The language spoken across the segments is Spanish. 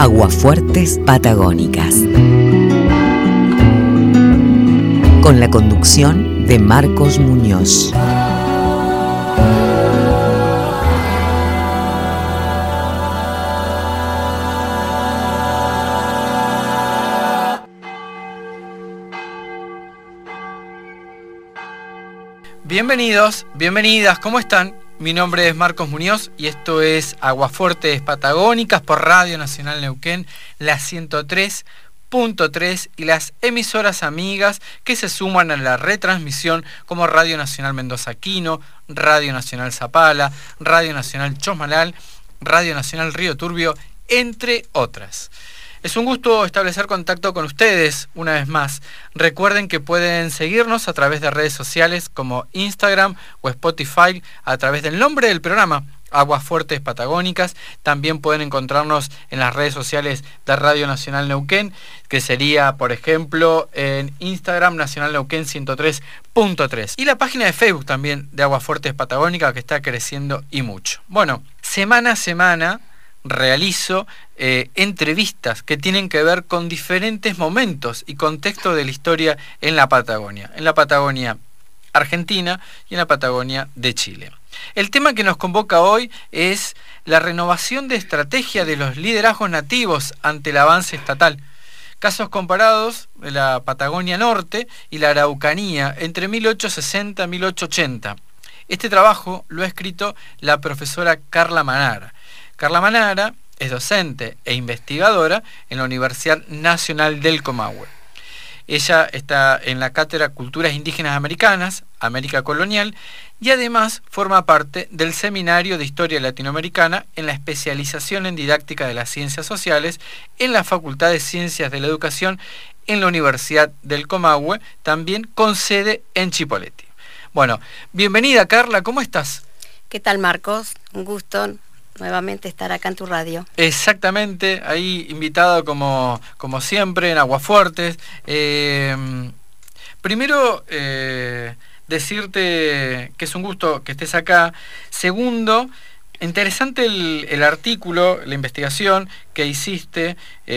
Aguafuertes Patagónicas. Con la conducción de Marcos Muñoz. Bienvenidos, bienvenidas, ¿cómo están? Mi nombre es Marcos Muñoz y esto es Aguafuertes Patagónicas por Radio Nacional Neuquén, la 103.3 y las emisoras amigas que se suman a la retransmisión como Radio Nacional Mendoza Quino, Radio Nacional Zapala, Radio Nacional Chosmalal, Radio Nacional Río Turbio, entre otras. Es un gusto establecer contacto con ustedes una vez más. Recuerden que pueden seguirnos a través de redes sociales como Instagram o Spotify a través del nombre del programa, Aguafuertes Patagónicas. También pueden encontrarnos en las redes sociales de Radio Nacional Neuquén, que sería, por ejemplo, en Instagram Nacional Neuquén 103.3. Y la página de Facebook también de Aguafuertes Patagónicas, que está creciendo y mucho. Bueno, semana a semana realizo entrevistas que tienen que ver con diferentes momentos y contextos de la historia en la Patagonia Argentina y en la Patagonia de Chile. El tema que nos convoca hoy es la renovación de estrategia de los liderazgos nativos ante el avance estatal. Casos comparados de la Patagonia Norte y la Araucanía entre 1860 y 1880. Este trabajo lo ha escrito la profesora Carla Manara. Carla Manara es docente e investigadora en la Universidad Nacional del Comahue. Ella está en la Cátedra Culturas Indígenas Americanas, América Colonial, y además forma parte del Seminario de Historia Latinoamericana en la especialización en Didáctica de las Ciencias Sociales en la Facultad de Ciencias de la Educación en la Universidad del Comahue, también con sede en Chipoleti. Bueno, bienvenida Carla, ¿cómo estás? ¿Qué tal, Marcos? Un gusto nuevamente estar acá en tu radio. Exactamente, ahí invitado como siempre en Aguafuertes. Primero, decirte que es un gusto que estés acá. Segundo, interesante el artículo, la investigación que hiciste.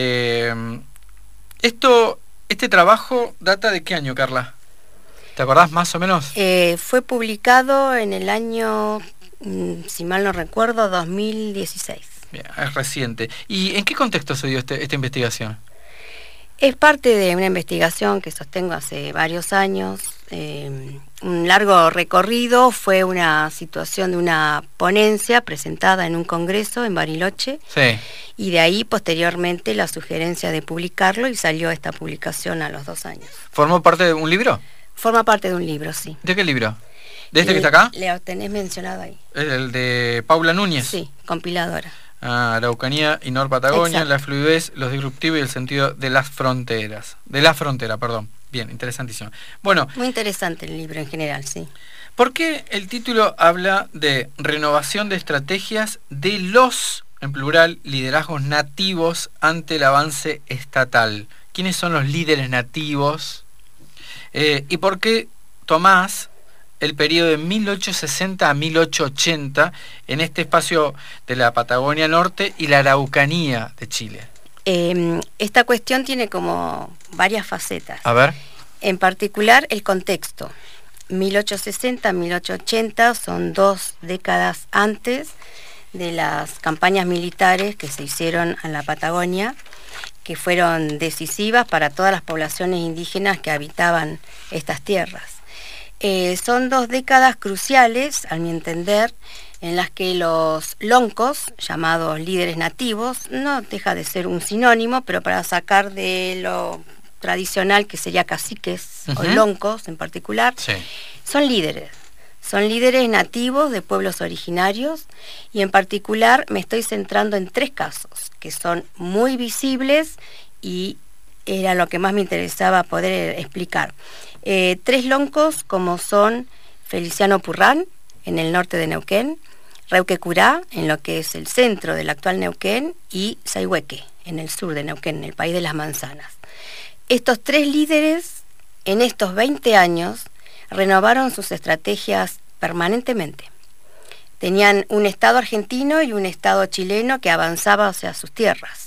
¿Este trabajo data de qué año, Carla? ¿Te acordás más o menos? Fue publicado en el año, si mal no recuerdo, 2016. Bien, es reciente. ¿Y en qué contexto se dio esta investigación? Es parte de una investigación que sostengo hace varios años. Un largo recorrido, fue una situación de una ponencia presentada en un congreso en Bariloche. Sí. Y de ahí, posteriormente, la sugerencia de publicarlo y salió esta publicación a los 2 años. ¿Formó parte de un libro? Forma parte de un libro, sí. ¿De qué libro? ¿De este que está acá? Le tenés mencionado ahí. ¿El de Paula Núñez? Sí, compiladora. Araucanía y Nor-Patagonia, Exacto. la fluidez, los disruptivos y el sentido de las fronteras. De la frontera, perdón. Bien, interesantísimo. Bueno. Muy interesante el libro en general, sí. ¿Por qué el título habla de renovación de estrategias de los, en plural, liderazgos nativos ante el avance estatal? ¿Quiénes son los líderes nativos? ¿Y por qué tomás el periodo de 1860 a 1880 en este espacio de la Patagonia Norte y la Araucanía de Chile? Esta cuestión tiene como varias facetas. A ver. En particular, el contexto. 1860-1880 son 2 décadas antes de las campañas militares que se hicieron en la Patagonia, que fueron decisivas para todas las poblaciones indígenas que habitaban estas tierras. Son 2 décadas cruciales, a mi entender, en las que los loncos, llamados líderes nativos, no deja de ser un sinónimo, pero para sacar de lo tradicional, que sería caciques o loncos en particular, sí, son líderes. Son líderes nativos de pueblos originarios y en particular me estoy centrando en 3 casos que son muy visibles y era lo que más me interesaba poder explicar. 3 loncos como son Feliciano Purrán, en el norte de Neuquén, Reuque Curá, en lo que es el centro del actual Neuquén, y Sayhueque, en el sur de Neuquén, en el país de las manzanas. Estos 3 líderes, en estos 20 años, renovaron sus estrategias permanentemente. Tenían un Estado argentino y un Estado chileno que avanzaba hacia sus tierras.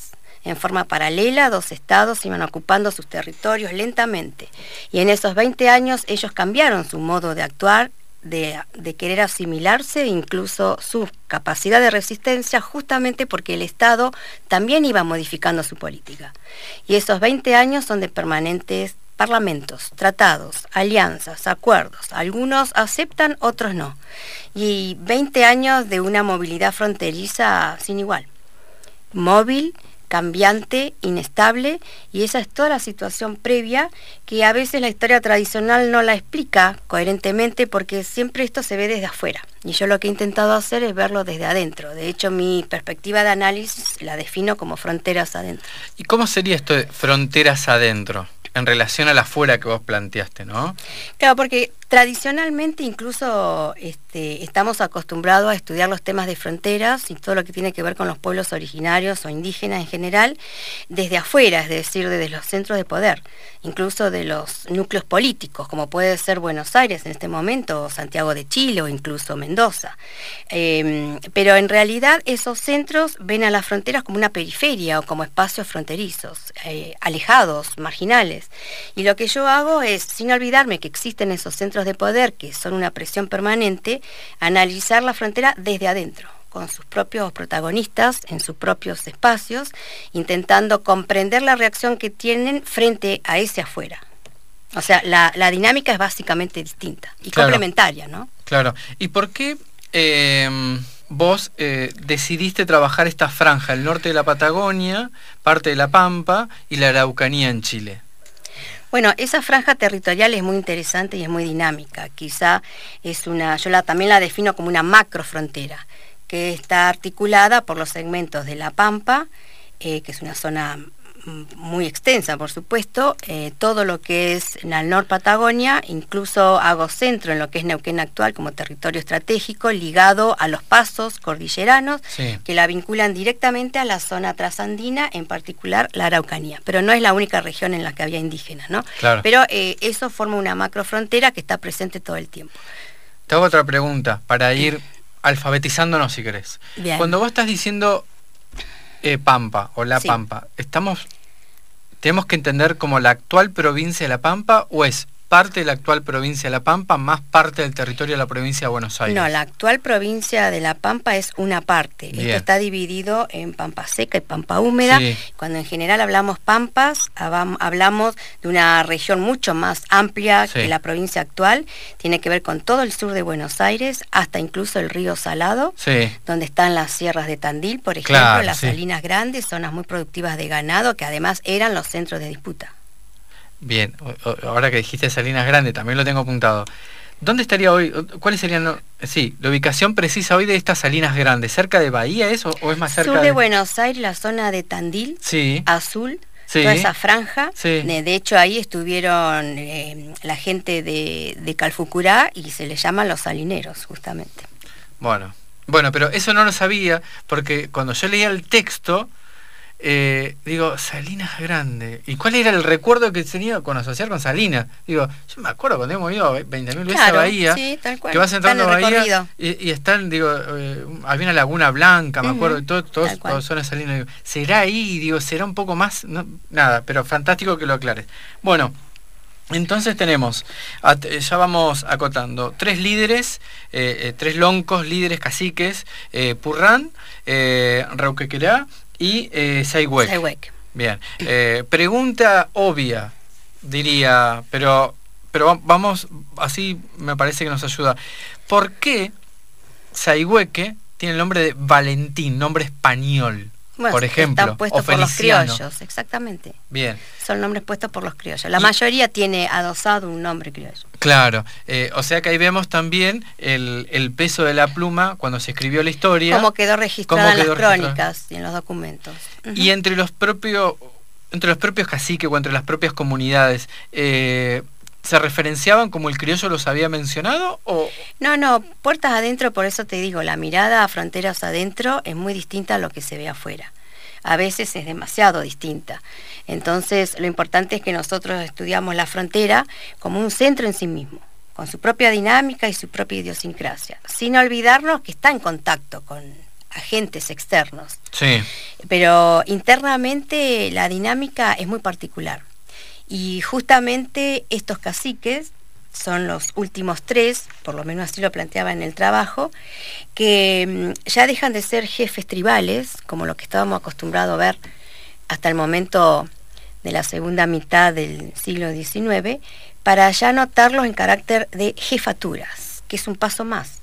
En forma paralela, 2 estados iban ocupando sus territorios lentamente. Y en esos 20 años ellos cambiaron su modo de actuar, de querer asimilarse, incluso su capacidad de resistencia, justamente porque el Estado también iba modificando su política. Y esos 20 años son de permanentes parlamentos, tratados, alianzas, acuerdos. Algunos aceptan, otros no. Y 20 años de una movilidad fronteriza sin igual. Móvil, cambiante, inestable, y esa es toda la situación previa que a veces la historia tradicional no la explica coherentemente porque siempre esto se ve desde afuera. Y yo lo que he intentado hacer es verlo desde adentro. De hecho, mi perspectiva de análisis la defino como fronteras adentro. ¿Y cómo sería esto de fronteras adentro en relación a la afuera que vos planteaste, no? Claro, porque tradicionalmente incluso estamos acostumbrados a estudiar los temas de fronteras y todo lo que tiene que ver con los pueblos originarios o indígenas en general desde afuera, es decir, desde los centros de poder, incluso de los núcleos políticos, como puede ser Buenos Aires en este momento, o Santiago de Chile o incluso Mendoza. Pero en realidad esos centros ven a las fronteras como una periferia o como espacios fronterizos, alejados, marginales. Y lo que yo hago es, sin olvidarme que existen esos centros de poder que son una presión permanente, analizar la frontera desde adentro, con sus propios protagonistas, en sus propios espacios, intentando comprender la reacción que tienen frente a ese afuera. O sea, la dinámica es básicamente distinta y claro, complementaria, ¿no? Claro. ¿Y por qué vos decidiste trabajar esta franja, el norte de la Patagonia, parte de la Pampa y la Araucanía en Chile? Bueno, esa franja territorial es muy interesante y es muy dinámica. Quizá es también la defino como una macrofrontera, que está articulada por los segmentos de la Pampa, que es una zona muy extensa, por supuesto, todo lo que es en el Nor Patagonia, incluso hago centro en lo que es Neuquén actual como territorio estratégico ligado a los pasos cordilleranos, sí, que la vinculan directamente a la zona trasandina, en particular la Araucanía. Pero no es la única región en la que había indígenas, ¿no? Claro. Pero eso forma una macrofrontera que está presente todo el tiempo. Te hago otra pregunta para ir alfabetizándonos, si querés. Bien. Cuando vos estás diciendo Pampa o La Pampa, ¿tenemos que entender como la actual provincia de La Pampa o es parte de la actual provincia de La Pampa más parte del territorio de la provincia de Buenos Aires? No, la actual provincia de La Pampa es una parte. Bien. Esto está dividido en Pampa seca y Pampa húmeda. Sí. Cuando en general hablamos pampas, hablamos de una región mucho más amplia, sí, que la provincia actual. Tiene que ver con todo el sur de Buenos Aires, hasta incluso el río Salado, sí, donde están las sierras de Tandil, por ejemplo, claro, las sí, Salinas Grandes, zonas muy productivas de ganado, que además eran los centros de disputa. Bien, ahora que dijiste Salinas Grande, también lo tengo apuntado. ¿Dónde estaría hoy? ¿Cuáles serían la ubicación precisa hoy de estas Salinas Grandes? ¿Cerca de Bahía eso o es más cerca sur de Buenos Aires, la zona de Tandil, sí, Azul, sí, toda esa franja? Sí. De hecho, ahí estuvieron la gente de Calfucurá y se les llaman los salineros, justamente. Bueno, pero eso no lo sabía porque cuando yo leía el texto, digo, Salinas Grande. ¿Y cuál era el recuerdo que tenía con asociar con Salinas? Digo, yo me acuerdo cuando hemos ido 20.000 veces a Bahía, sí, tal cual, que vas entrando a Bahía y están, digo, había una Laguna Blanca, me acuerdo, todos son Salinas. Digo, ¿será ahí? Digo, ¿será un poco más? No, nada, pero fantástico que lo aclares. Bueno, entonces tenemos, ya vamos acotando, 3 líderes, 3 loncos, líderes, caciques, Purrán, Rauquequerá y Sayhuec. Bien. Pregunta obvia, diría, pero vamos, así me parece que nos ayuda. ¿Por qué Sayhueque tiene el nombre de Valentín, nombre español? Bueno, por ejemplo, están puestos por los criollos, exactamente. Bien. Son nombres puestos por los criollos. La mayoría tiene adosado un nombre criollo. Claro, o sea que ahí vemos también el peso de la pluma cuando se escribió la historia. Cómo quedó registrada en las crónicas y en los documentos. Y entre los propios caciques o entre las propias comunidades, ¿se referenciaban como el criollo los había mencionado? ¿O? No, puertas adentro, por eso te digo, la mirada a fronteras adentro es muy distinta a lo que se ve afuera. A veces es demasiado distinta. Entonces, lo importante es que nosotros estudiamos la frontera como un centro en sí mismo, con su propia dinámica y su propia idiosincrasia, sin olvidarnos que está en contacto con agentes externos. Sí. Pero internamente la dinámica es muy particular. Y justamente estos caciques son los últimos 3, por lo menos así lo planteaba en el trabajo, que ya dejan de ser jefes tribales, como lo que estábamos acostumbrados a ver hasta el momento de la segunda mitad del siglo XIX, para ya notarlos en carácter de jefaturas, que es un paso más,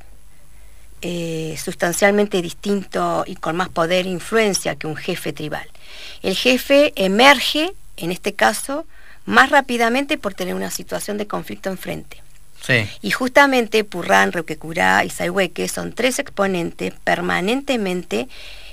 sustancialmente distinto y con más poder e influencia que un jefe tribal. El jefe emerge, en este caso, más rápidamente por tener una situación de conflicto enfrente. Sí. Y justamente Purrán, Reuquecurá y Sayhueque son 3 exponentes permanentemente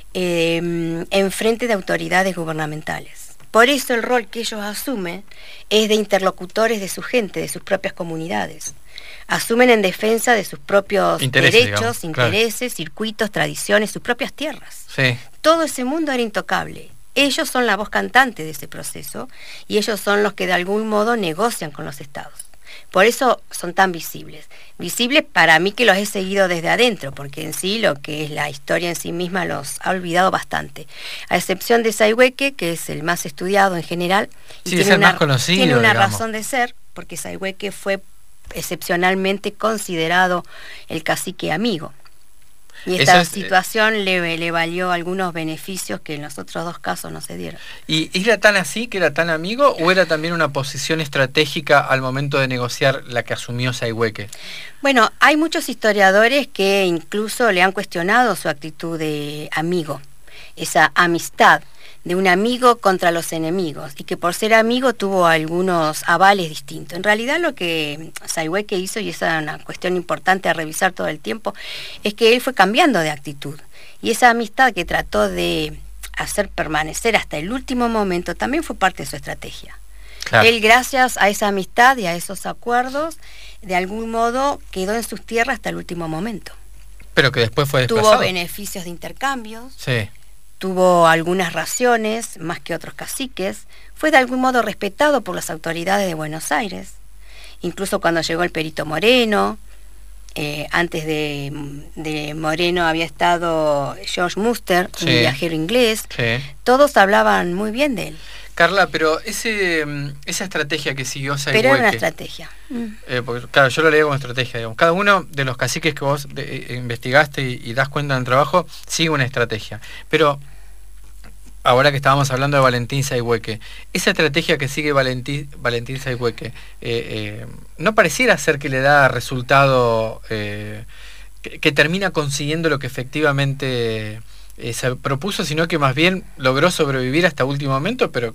enfrente de autoridades gubernamentales. Por eso el rol que ellos asumen es de interlocutores de su gente, de sus propias comunidades. Asumen en defensa de sus propios derechos, intereses, circuitos, tradiciones, sus propias tierras. Sí. Todo ese mundo era intocable. Ellos son la voz cantante de ese proceso y ellos son los que de algún modo negocian con los estados. Por eso son tan visibles. Visibles para mí que los he seguido desde adentro, porque en sí lo que es la historia en sí misma los ha olvidado bastante. A excepción de Sayhueque, que es el más estudiado en general. Y sí, es el más conocido, tiene una digamos. razón de ser, porque Sayhueque fue excepcionalmente considerado el cacique amigo. Y esta situación le valió algunos beneficios que en los otros 2 casos no se dieron. ¿Y era tan así, que era tan amigo, o era también una posición estratégica al momento de negociar la que asumió Sayhueque? Bueno, hay muchos historiadores que incluso le han cuestionado su actitud de amigo, esa amistad de un amigo contra los enemigos, y que por ser amigo tuvo algunos avales distintos. En realidad lo que Sayhueque hizo, y esa es una cuestión importante a revisar todo el tiempo, es que él fue cambiando de actitud, y esa amistad que trató de hacer permanecer hasta el último momento también fue parte de su estrategia. Claro. Él, gracias a esa amistad y a esos acuerdos, de algún modo quedó en sus tierras hasta el último momento. Pero que después fue desplazado. Tuvo beneficios de intercambios. Sí. Tuvo algunas raciones, más que otros caciques, fue de algún modo respetado por las autoridades de Buenos Aires, incluso cuando llegó el Perito Moreno, antes de Moreno había estado George Muster, sí, un viajero inglés, sí, todos hablaban muy bien de él. Carla, pero esa estrategia que siguió Sayhueque... Pero era una estrategia. Porque, claro, yo lo leo como estrategia, digamos. Cada uno de los caciques que vos investigaste y das cuenta en el trabajo, sigue una estrategia. Pero, ahora que estábamos hablando de Valentín Sayhueque, esa estrategia que sigue Valentín Sayhueque, ¿no pareciera ser que le da resultado, que termina consiguiendo lo que efectivamente se propuso, sino que más bien logró sobrevivir hasta último momento, pero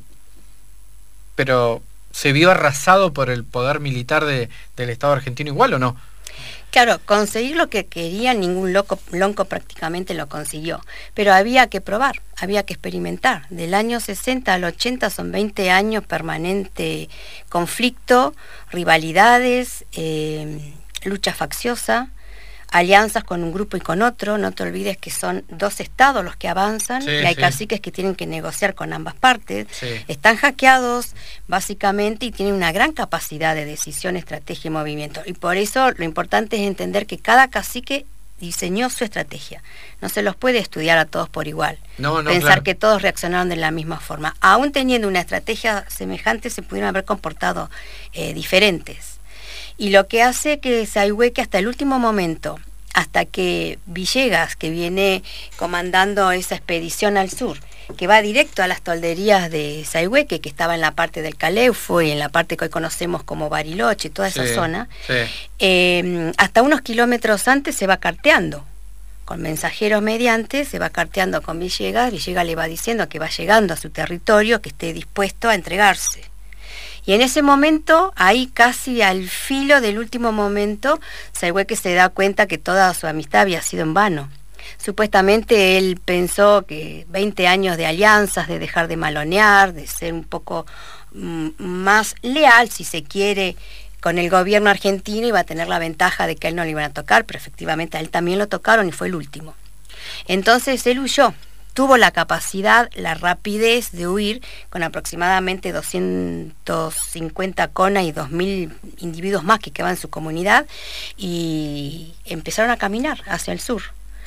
se vio arrasado por el poder militar del Estado argentino igual, ¿o no? Claro, conseguir lo que quería ningún lonco prácticamente lo consiguió, pero había que probar, había que experimentar. Del año 60 al 80 son 20 años permanente conflicto, rivalidades, lucha facciosa, alianzas con un grupo y con otro. No te olvides que son 2 estados los que avanzan, sí, y hay caciques que tienen que negociar con ambas partes. Sí. Están hackeados básicamente y tienen una gran capacidad de decisión, estrategia y movimiento. Y por eso lo importante es entender que cada cacique diseñó su estrategia. No se los puede estudiar a todos por igual. Pensar claro, que todos reaccionaron de la misma forma. Aún teniendo una estrategia semejante, se pudieron haber comportado diferentes. Y lo que hace que Sayhueque hasta el último momento, hasta que Villegas, que viene comandando esa expedición al sur, que va directo a las tolderías de Sayhueque, que estaba en la parte del Caleufo y en la parte que hoy conocemos como Bariloche, toda esa zona, hasta unos kilómetros antes se va carteando, con mensajeros mediante, se va carteando con Villegas. Villegas le va diciendo que va llegando a su territorio, que esté dispuesto a entregarse. Y en ese momento, ahí casi al filo del último momento, Sayhueque se da cuenta que toda su amistad había sido en vano. Supuestamente él pensó que 20 años de alianzas, de dejar de malonear, de ser un poco más leal, si se quiere, con el gobierno argentino, iba a tener la ventaja de que a él no le iban a tocar, pero efectivamente a él también lo tocaron y fue el último. Entonces él huyó. Tuvo la capacidad, la rapidez de huir con aproximadamente 250 conas y 2000 individuos más que quedaban en su comunidad, y empezaron a caminar hacia el sur.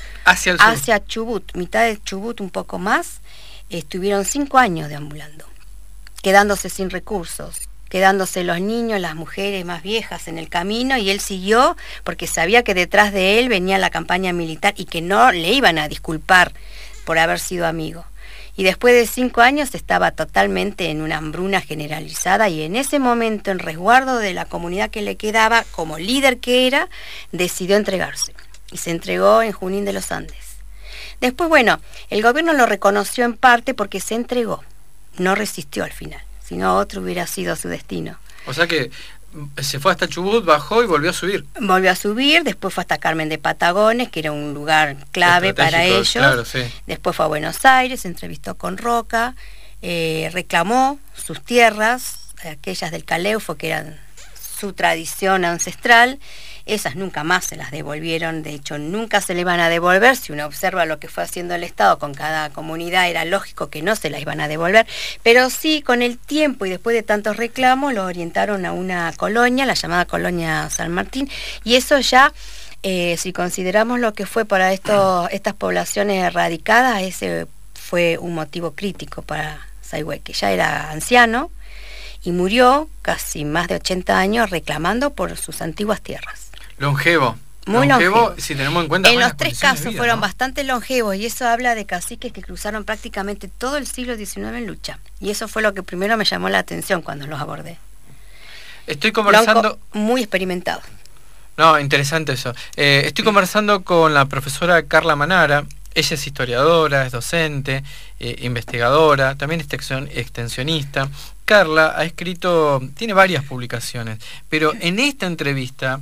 Hacia el sur. Hacia Chubut, mitad de Chubut, un poco más. Estuvieron 5 años deambulando, quedándose sin recursos, quedándose los niños, las mujeres más viejas en el camino, y él siguió porque sabía que detrás de él venía la campaña militar y que no le iban a disculpar por haber sido amigo. Y después de 5 años estaba totalmente en una hambruna generalizada, y en ese momento, en resguardo de la comunidad que le quedaba, como líder que era, decidió entregarse. Y se entregó en Junín de los Andes. Después, bueno, el gobierno lo reconoció en parte porque se entregó. No resistió al final, sino otro hubiera sido su destino. O sea que se fue hasta Chubut, bajó y volvió a subir. Volvió a subir, después fue hasta Carmen de Patagones, que era un lugar clave para ellos. Claro, sí. Después fue a Buenos Aires, se entrevistó con Roca, reclamó sus tierras, aquellas del Caleufo, que eran su tradición ancestral. Esas nunca más se las devolvieron, de hecho nunca se le van a devolver. Si uno observa lo que fue haciendo el Estado con cada comunidad, era lógico que no se las iban a devolver, pero sí, con el tiempo y después de tantos reclamos, lo orientaron a una colonia, la llamada Colonia San Martín, y eso ya, si consideramos lo que fue para estas poblaciones erradicadas, ese fue un motivo crítico para Saigüe, que ya era anciano y murió casi más de 80 años reclamando por sus antiguas tierras. Longevo. Muy longevo, si tenemos en cuenta. En los 3 casos vida, fueron bastante longevos, y eso habla de caciques que cruzaron prácticamente todo el siglo XIX en lucha. Y eso fue lo que primero me llamó la atención cuando los abordé. Estoy conversando. Muy experimentado. No, interesante eso. Estoy conversando con la profesora Carla Manara. Ella es historiadora, es docente, investigadora, también es extensionista. Carla ha escrito, tiene varias publicaciones, pero en esta entrevista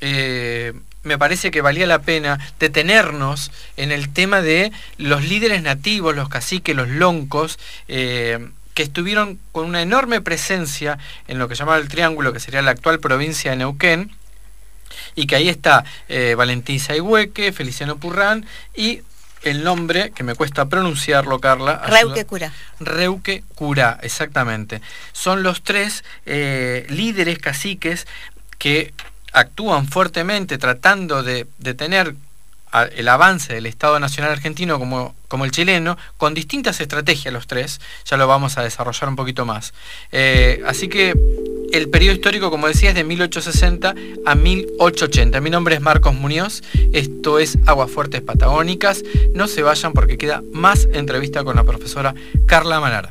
me parece que valía la pena detenernos en el tema de los líderes nativos, los caciques, los loncos, que estuvieron con una enorme presencia en lo que llamaba el Triángulo, que sería la actual provincia de Neuquén, y que ahí está Valentín Saigüe, Feliciano Purrán y el nombre, que me cuesta pronunciarlo, Carla. Reuque Curá. Reuque Curá, exactamente. Son los 3 líderes caciques que actúan fuertemente tratando de detener el avance del Estado Nacional Argentino como el chileno, con distintas estrategias los 3, ya lo vamos a desarrollar un poquito más. Así que el periodo histórico, como decía, es de 1860 a 1880. Mi nombre es Marcos Muñoz, esto es Aguasfuertes Patagónicas. No se vayan porque queda más entrevista con la profesora Carla Manara.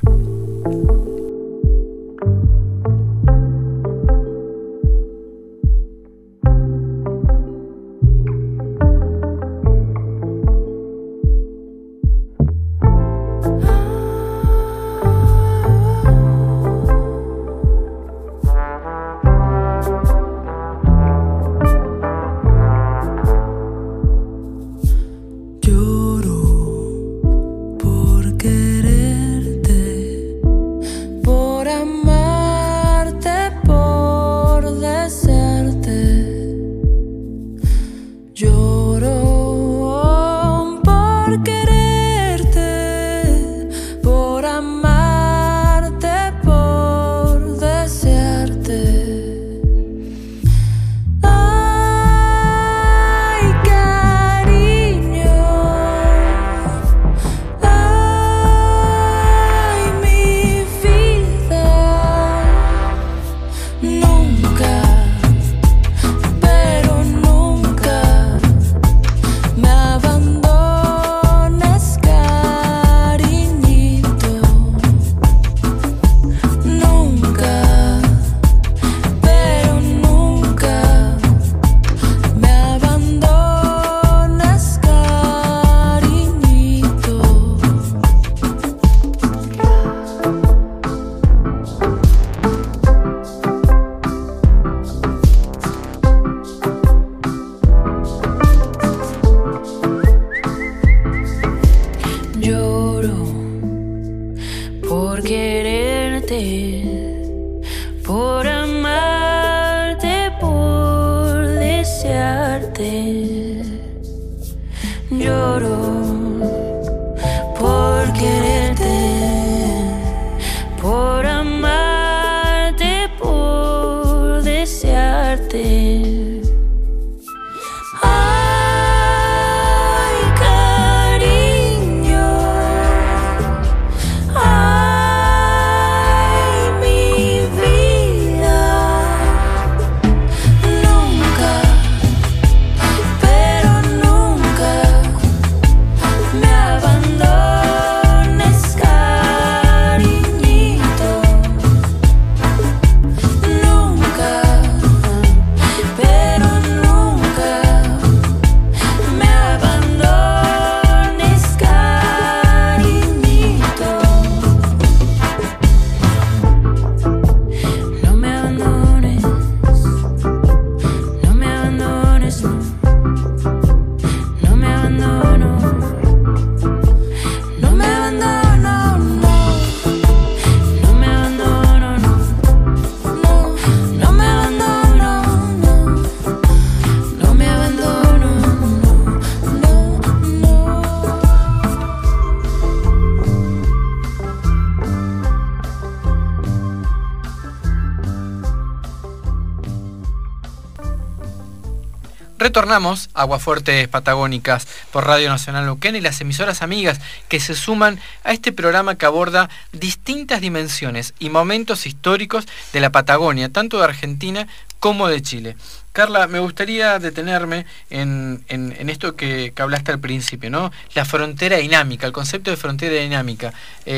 Ay, Retornamos a Aguafuertes Patagónicas por Radio Nacional Neuquén y las emisoras amigas que se suman a este programa que aborda distintas dimensiones y momentos históricos de la Patagonia, tanto de Argentina como de Chile. Carla, me gustaría detenerme en esto que hablaste al principio, ¿no? La frontera dinámica, el concepto de frontera dinámica.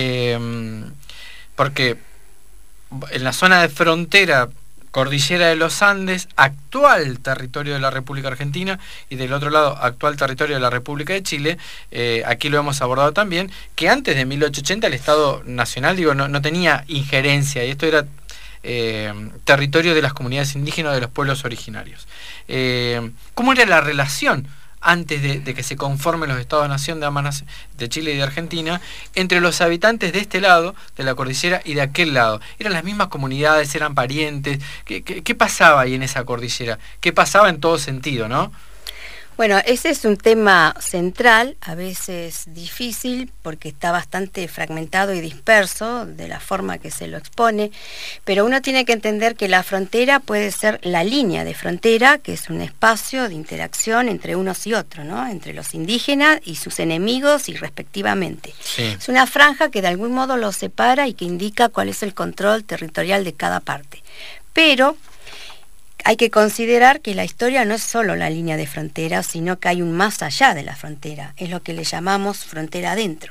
Porque en la zona de frontera, Cordillera de los Andes, actual territorio de la República Argentina, y del otro lado, actual territorio de la República de Chile, aquí lo hemos abordado también, que antes de 1880 el Estado Nacional, no tenía injerencia, y esto era territorio de las comunidades indígenas, de los pueblos originarios. ¿Cómo era la relación antes de que se conformen los Estados-Nación de Chile y de Argentina entre los habitantes de este lado de la cordillera y de aquel lado? ¿Eran las mismas comunidades? ¿Eran parientes? ¿Qué pasaba ahí en esa cordillera? ¿Qué pasaba en todo sentido, no? Bueno, ese es un tema central, a veces difícil, porque está bastante fragmentado y disperso de la forma que se lo expone, pero uno tiene que entender que la frontera puede ser la línea de frontera, que es un espacio de interacción entre unos y otros, ¿no? Entre los indígenas y sus enemigos y respectivamente. Sí. Es una franja que de algún modo los separa y que indica cuál es el control territorial de cada parte. Pero hay que considerar que la historia no es solo la línea de frontera, sino que hay un más allá de la frontera, es lo que le llamamos frontera adentro.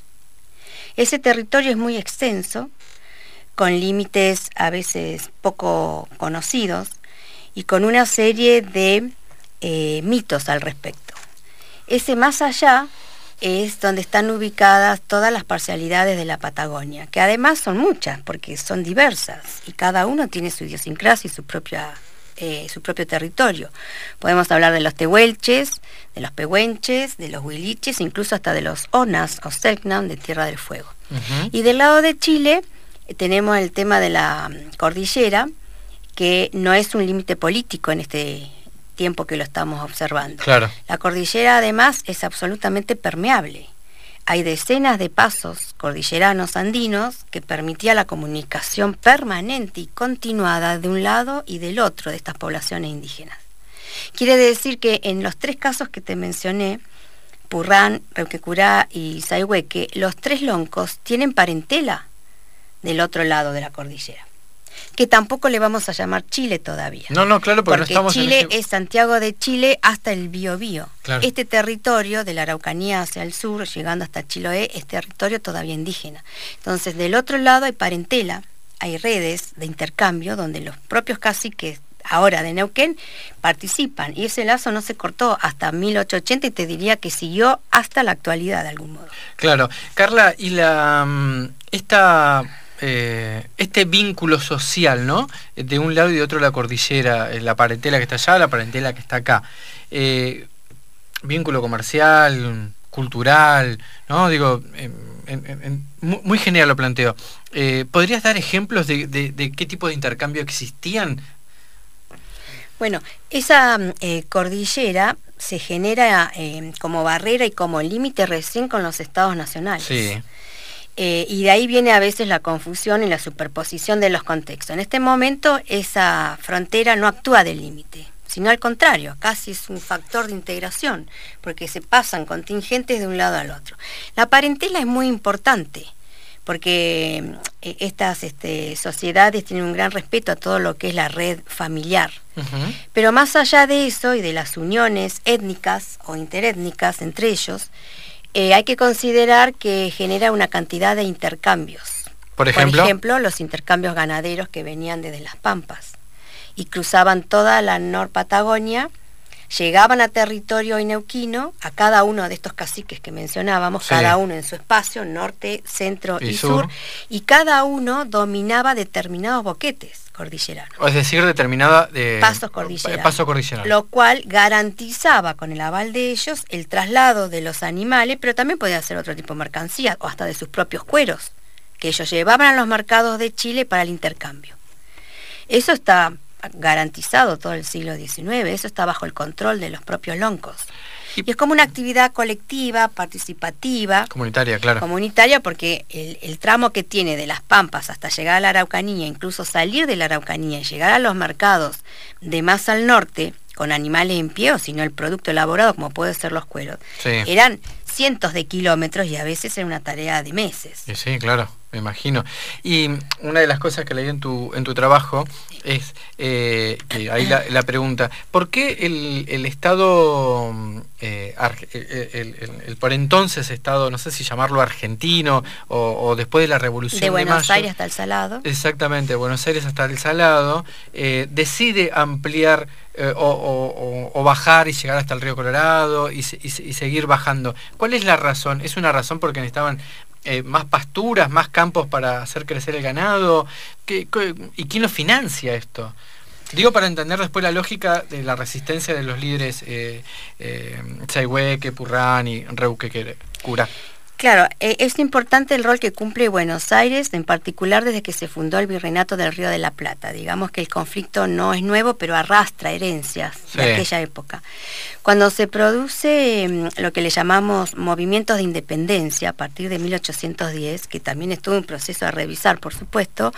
Ese territorio es muy extenso, con límites a veces poco conocidos y con una serie de mitos al respecto. Ese más allá es donde están ubicadas todas las parcialidades de la Patagonia, que además son muchas, porque son diversas, y cada uno tiene su idiosincrasia y su propio territorio. Podemos hablar de los tehuelches, de los pehuenches, de los huiliches, incluso hasta de los onas o selknam de Tierra del Fuego. Uh-huh. Y del lado de Chile tenemos el tema de la cordillera, que no es un límite político en este tiempo que lo estamos observando. Claro. La cordillera además es absolutamente permeable. Hay decenas de pasos cordilleranos andinos que permitía la comunicación permanente y continuada de un lado y del otro de estas poblaciones indígenas. Quiere decir que en los tres casos que te mencioné, Purrán, Reuquecurá y Sayhueque, los tres loncos tienen parentela del otro lado de la cordillera, que tampoco le vamos a llamar Chile todavía. No, claro, porque no estamos Chile en ese... es Santiago de Chile hasta el Biobío. Claro. Este territorio de la Araucanía hacia el sur, llegando hasta Chiloé, es territorio todavía indígena. Entonces, del otro lado hay parentela, hay redes de intercambio donde los propios caciques ahora de Neuquén participan, y ese lazo no se cortó hasta 1880 y te diría que siguió hasta la actualidad de algún modo. Claro. Carla, y este vínculo social, ¿no? De un lado y de otro la cordillera, la parentela que está allá, la parentela que está acá. Vínculo comercial, cultural, ¿no? Digo, muy genial lo planteo. ¿Podrías dar ejemplos de qué tipo de intercambio existían? Bueno, esa cordillera se genera como barrera y como límite recién con los estados nacionales. Sí. Y de ahí viene a veces la confusión y la superposición de los contextos. En este momento esa frontera no actúa de límite, sino al contrario, casi es un factor de integración, porque se pasan contingentes de un lado al otro. La parentela es muy importante, porque estas sociedades tienen un gran respeto a todo lo que es la red familiar. Uh-huh. Pero más allá de eso y de las uniones étnicas o interétnicas entre ellos, hay que considerar que genera una cantidad de intercambios. Por ejemplo, los intercambios ganaderos que venían desde las Pampas y cruzaban toda la Patagonia, llegaban a territorio neuquino, a cada uno de estos caciques que mencionábamos, sí, cada uno en su espacio, norte, centro y sur, y cada uno dominaba determinados boquetes cordilleranos. Es decir, pasos cordilleranos. Lo cual garantizaba con el aval de ellos el traslado de los animales, pero también podía ser otro tipo de mercancías, o hasta de sus propios cueros, que ellos llevaban a los mercados de Chile para el intercambio. Eso está garantizado todo el siglo XIX, eso está bajo el control de los propios loncos. Y es como una actividad colectiva, participativa. Comunitaria, claro. Comunitaria, porque el tramo que tiene de las Pampas hasta llegar a la Araucanía, incluso salir de la Araucanía y llegar a los mercados de más al norte, con animales en pie, o si no el producto elaborado, como puede ser los cueros, Sí. eran cientos de kilómetros y a veces era una tarea de meses. Sí, claro, me imagino. Y una de las cosas que leí en tu trabajo es, que ahí la pregunta, ¿por qué el Estado, el por entonces Estado, no sé si llamarlo argentino, o después de la Revolución de Buenos Mayo, Aires hasta el Salado. Exactamente, Buenos Aires hasta el Salado, decide ampliar o bajar y llegar hasta el río Colorado y seguir bajando? ¿Cuál es la razón? ¿Es una razón porque necesitaban más pasturas, más campos para hacer crecer el ganado? ¿Y quién lo financia esto? Digo, para entender después la lógica de la resistencia de los líderes Sayhueque, Purrán y Reuque Curá. Claro, es importante el rol que cumple Buenos Aires, en particular desde que se fundó el Virreinato del Río de la Plata. Digamos que el conflicto no es nuevo, pero arrastra herencias de aquella época. Cuando se produce lo que le llamamos movimientos de independencia, a partir de 1810, que también estuvo un proceso a revisar, por supuesto,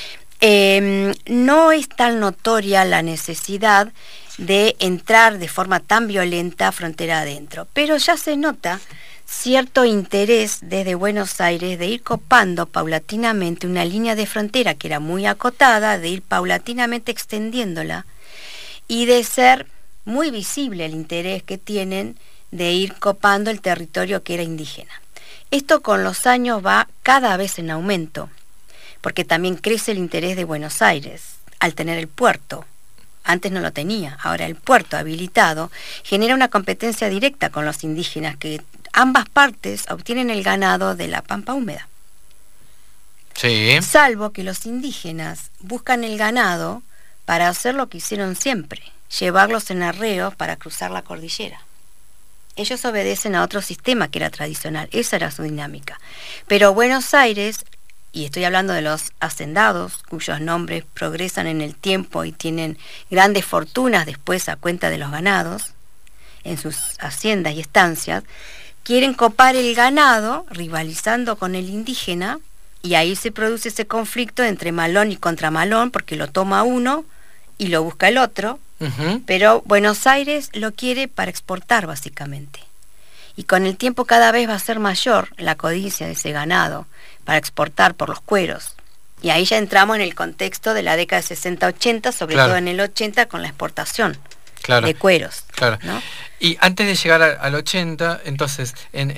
no es tan notoria la necesidad de entrar de forma tan violenta frontera adentro, pero ya se nota cierto interés desde Buenos Aires de ir copando paulatinamente una línea de frontera que era muy acotada, de ir paulatinamente extendiéndola y de ser muy visible el interés que tienen de ir copando el territorio que era indígena. Esto con los años va cada vez en aumento, porque también crece el interés de Buenos Aires al tener el puerto. Antes no lo tenía, ahora el puerto habilitado genera una competencia directa con los indígenas, que ambas partes obtienen el ganado de la pampa húmeda. Sí. Salvo que los indígenas buscan el ganado para hacer lo que hicieron siempre, llevarlos en arreos para cruzar la cordillera. Ellos obedecen a otro sistema que era tradicional, esa era su dinámica. Pero Buenos Aires, y estoy hablando de los hacendados, cuyos nombres progresan en el tiempo y tienen grandes fortunas después a cuenta de los ganados, en sus haciendas y estancias, quieren copar el ganado, rivalizando con el indígena, y ahí se produce ese conflicto entre malón y contramalón, porque lo toma uno y lo busca el otro, pero Buenos Aires lo quiere para exportar básicamente. Y con el tiempo cada vez va a ser mayor la codicia de ese ganado para exportar por los cueros. Y ahí ya entramos en el contexto de la década de 60-80, sobre todo en el 80 con la exportación de cueros. Claro. ¿No? Y antes de llegar al 80, entonces,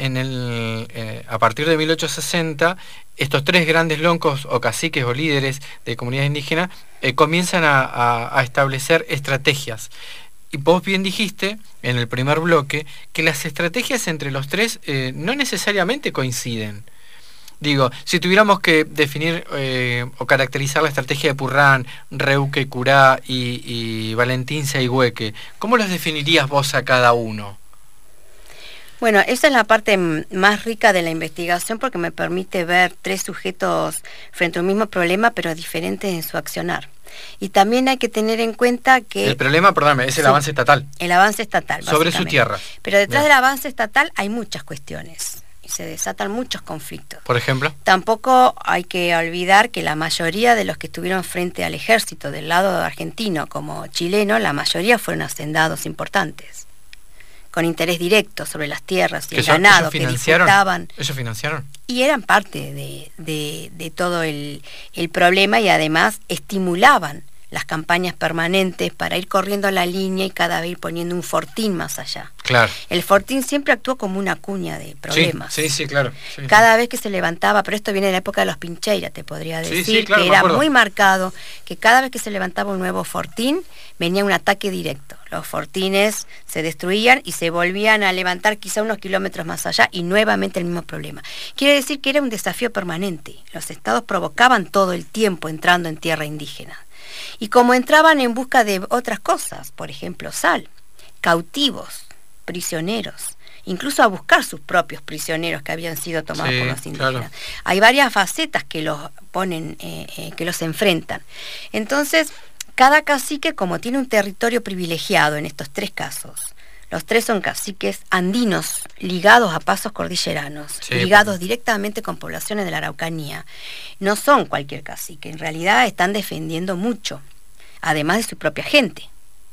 a partir de 1860, estos tres grandes loncos o caciques o líderes de comunidades indígenas comienzan a establecer estrategias. Y vos bien dijiste en el primer bloque que las estrategias entre los tres no necesariamente coinciden. Digo, si tuviéramos que definir o caracterizar la estrategia de Purrán, Reuque Curá y Valentín Sayhueque, ¿cómo los definirías vos a cada uno? Bueno, esa es la parte más rica de la investigación, porque me permite ver tres sujetos frente a un mismo problema, pero diferentes en su accionar. Y también hay que tener en cuenta que... El problema, perdóname, es el avance estatal. El avance estatal, sobre su tierra. Pero detrás del avance estatal hay muchas cuestiones y se desatan muchos conflictos. Por ejemplo. Tampoco hay que olvidar que la mayoría de los que estuvieron frente al ejército del lado argentino como chileno, la mayoría fueron hacendados importantes, con interés directo sobre las tierras y el ganado que disputaban. ¿Ellos financiaron? Y eran parte de todo el problema, y además estimulaban las campañas permanentes para ir corriendo la línea y cada vez ir poniendo un fortín más allá. Claro. El fortín siempre actuó como una cuña de problemas. Sí, claro. Sí, cada vez que se levantaba, pero esto viene de la época de los Pincheira, te podría decir, claro, que era muy marcado, que cada vez que se levantaba un nuevo fortín, venía un ataque directo. Los fortines se destruían y se volvían a levantar quizá unos kilómetros más allá, y nuevamente el mismo problema. Quiere decir que era un desafío permanente. Los estados provocaban todo el tiempo entrando en tierra indígena. Y como entraban en busca de otras cosas, por ejemplo, sal, cautivos, prisioneros, incluso a buscar sus propios prisioneros que habían sido tomados por los indígenas. Claro. Hay varias facetas que los ponen, que los enfrentan. Entonces, cada cacique, como tiene un territorio privilegiado en estos tres casos, los tres son caciques andinos, ligados a pasos cordilleranos, ligados directamente con poblaciones de la Araucanía. No son cualquier cacique, en realidad están defendiendo mucho, además de su propia gente.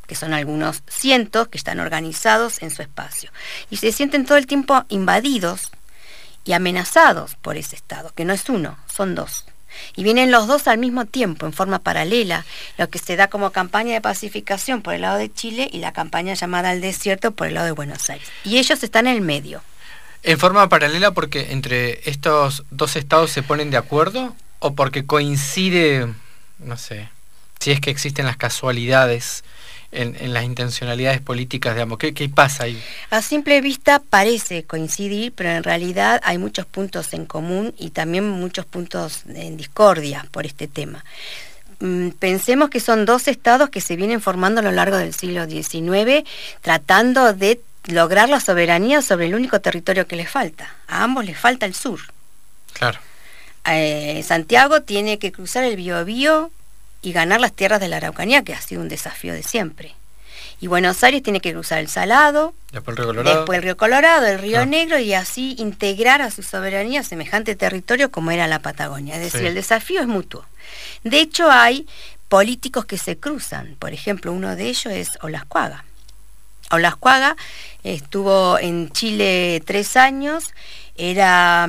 que son algunos cientos que están organizados en su espacio. Y se sienten todo el tiempo invadidos y amenazados por ese Estado, que no es uno, son dos. Y vienen los dos al mismo tiempo, en forma paralela, lo que se da como campaña de pacificación por el lado de Chile y la campaña llamada al desierto por el lado de Buenos Aires. Y ellos están en el medio. ¿En forma paralela porque entre estos dos estados se ponen de acuerdo o porque coincide, no sé, si es que existen las casualidades en las intencionalidades políticas, digamos? ¿Qué pasa ahí? A simple vista parece coincidir, pero en realidad hay muchos puntos en común y también muchos puntos en discordia por este tema. Pensemos que son dos estados que se vienen formando a lo largo del siglo XIX, tratando de lograr la soberanía sobre el único territorio que les falta. A ambos les falta el sur. Claro. Santiago tiene que cruzar el Biobío y ganar las tierras de la Araucanía, que ha sido un desafío de siempre. Y Buenos Aires tiene que cruzar el Salado, después el Río Colorado, el Río Negro, y así integrar a su soberanía semejante territorio como era la Patagonia. Es decir, el desafío es mutuo. De hecho, hay políticos que se cruzan. Por ejemplo, uno de ellos es Olascuaga. Olascuaga estuvo en Chile 3 años, era,